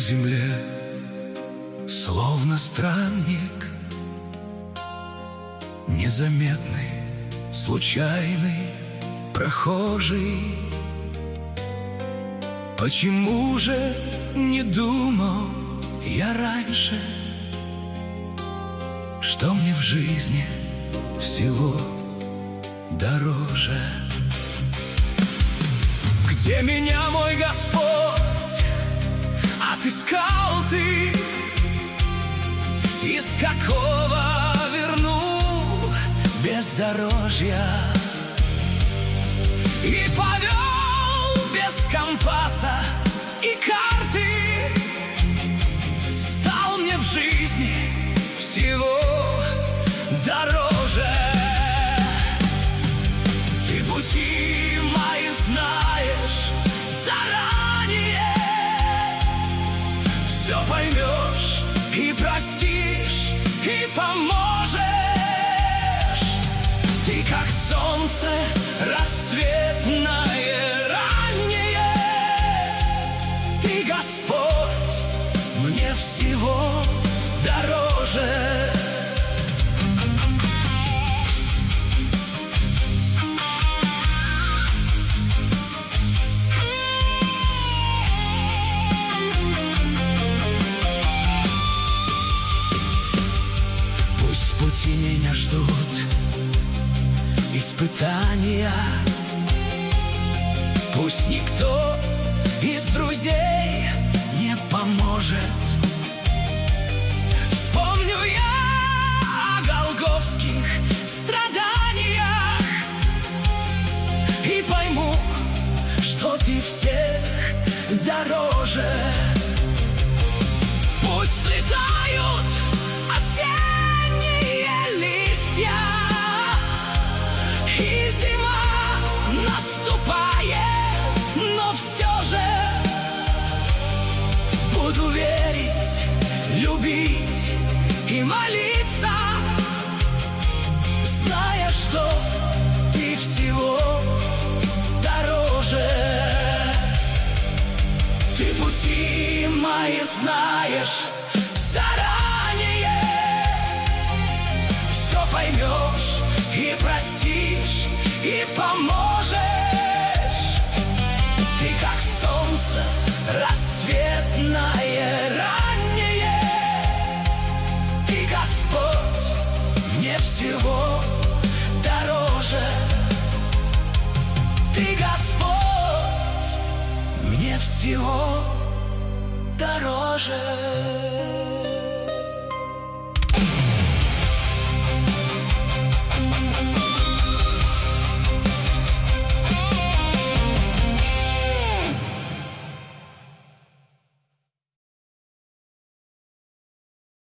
земле, словно странник, незаметный, случайный, прохожий. Почему же не думал я раньше, что мне в жизни всего дороже? Где меня мой Господь отыскал ты? Из какого вернул бездорожья? И повел без компаса и карты, стал мне в жизни всего дороже. Ты пути мои знаешь заранее, все поймешь и простишь, и поможешь. Ты как солнце рассветное, раннее. Ты, Господь, мне всего дороже. Пусть в пути меня ждут испытания, пусть никто из друзей не поможет. Вспомню я о голгофских страданиях и пойму, что ты всех дороже. Пусть слетают осенние листья, и зима наступает, но все же буду верить, любить и молиться, зная, что ты всего дороже. Ты пути мои знаешь заранее, все поймешь и простишь, и поможешь. Ты как солнце рассветное, раннее. Ты, Господь, вне всего дороже. Ты, Господь, мне всего дороже.